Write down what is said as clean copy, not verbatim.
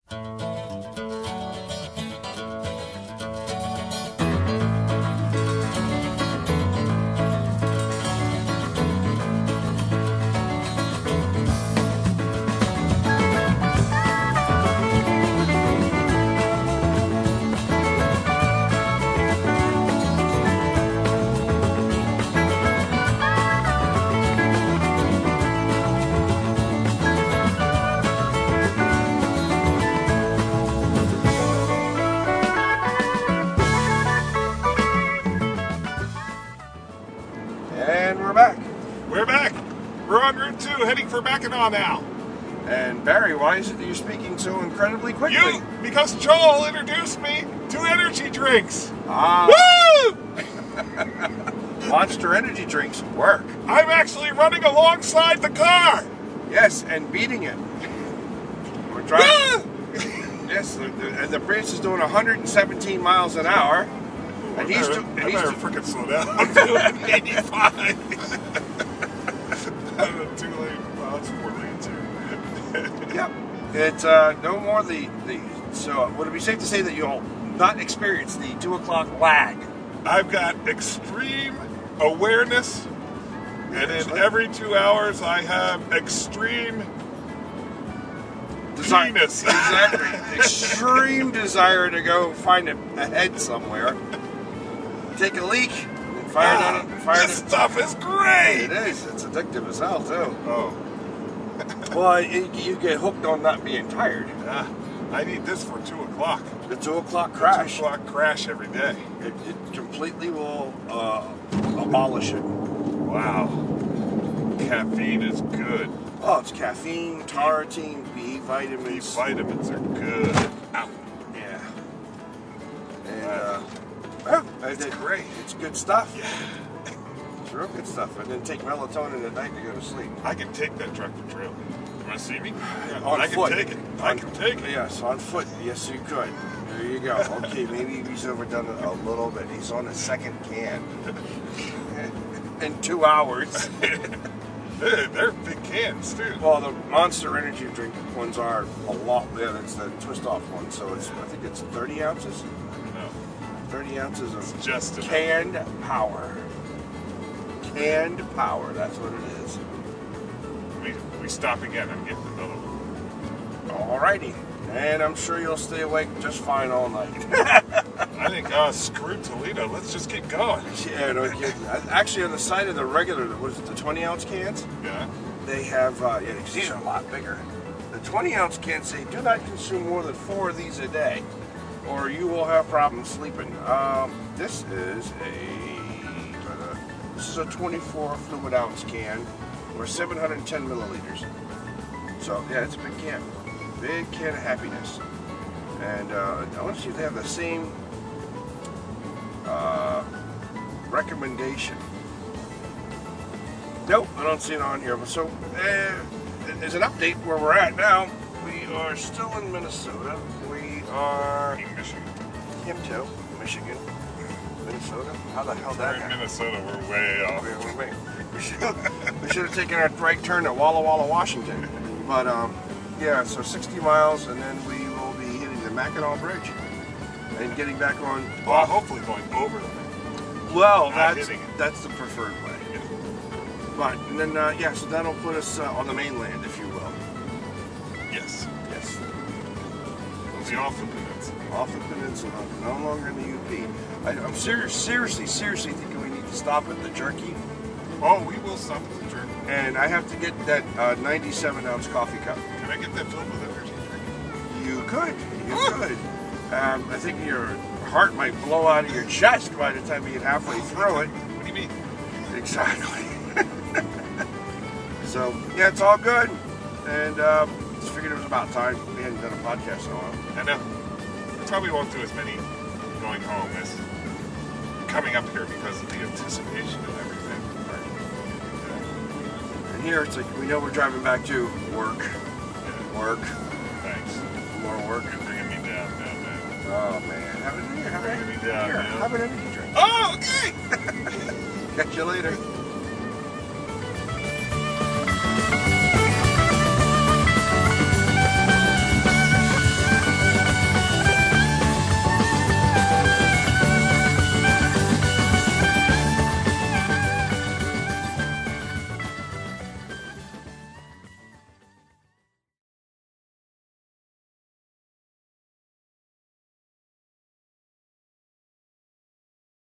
And we're back. We're back. We're on Route 2, heading for Mackinac now. And Barry, why is it that you're speaking so incredibly quickly? You, because Joel introduced me to energy drinks. Ah. Woo! Monster energy drinks work. I'm actually running alongside the car. Yes, and beating it. We're driving. Yes, and the Prius is doing 117 miles an hour. And I better freaking slow down. I'm doing 85. I'm 2 lanes, well, it's 4 lanes here. Yep. It's no more so would it be safe to say that you'll not experience the 2 o'clock lag? I've got extreme awareness, and in every 2 hours I have extreme penis. Exactly. Extreme desire to go find a head somewhere. Take a leak, and fire it on it. This stuff is great! It is. It's addictive as hell, too. Oh. Well, you get hooked on not being tired. I need this for 2 o'clock. The 2 o'clock crash. 2 o'clock crash every day. It completely will abolish it. Wow. Caffeine is good. Oh, it's caffeine, taurine, B vitamins. B vitamins are good. Ow. Yeah. And It's great. It's good stuff. Yeah. It's real good stuff. And then take melatonin at night to go to sleep. I can take that tractor trailer. You want to see me? On I foot. can take it. I can take it. Yes, on foot. Yes, you could. There you go. Okay, maybe he's overdone it a little bit. He's on his second can in 2 hours. They're big cans, too. Well, the Monster energy drink ones are a lot. Yeah, that's the twist-off one. So I think it's 30 ounces. No. 30 ounces of Just canned power. Canned power. That's what it is. We stop again. I'm getting another one. Alrighty. And I'm sure you'll stay awake just fine all night. I think, screw Toledo. Let's just get going. Yeah, no kidding. Actually, on the side of the regular, what is it, the 20-ounce cans? Yeah. They have, because these are a lot bigger. The 20-ounce cans say, do not consume more than 4 of these a day, or you will have problems sleeping. This is a 24 fluid ounce can, or 710 milliliters. So, yeah, it's a big can. Big can of happiness. And I want to see if they have the same recommendation. Nope, I don't see it on here. So, as an update where we're at now, we are still in Minnesota. We are In Michigan. Kimto, Michigan. Minnesota? How the hell We're that in happened? Minnesota. We're way off. Wait. We should have taken our right turn at Walla Walla, Washington. But, yeah, so 60 miles, and then we will be hitting the Mackinac Bridge and getting back on. Well, hopefully going over the thing. Well, Not hitting it. that's the preferred way. But, and then, yeah, so that'll put us on the mainland, if you will. Yes. Yes. We'll be off the peninsula. Off the peninsula, no longer in the UP. I'm seriously thinking we need to stop at the Jerky. Oh, we will stop at the Jerky. And I have to get that 97-ounce coffee cup. Can I get that filled with energy drink? You could. I think your heart might blow out of your chest by the time you get halfway through it. What do you mean? Exactly. So, yeah, it's all good. And just figured it was about time. We hadn't done a podcast in a while. I know. We probably won't do as many going home as coming up here because of the anticipation of everything. And here it's like, we know we're driving back to work. Yeah. Work. Thanks. More work. You're bringing me down now, man. Oh, man. Have an energy drink. Bringing me down, man. Have an energy drink. Oh, okay! Catch you later.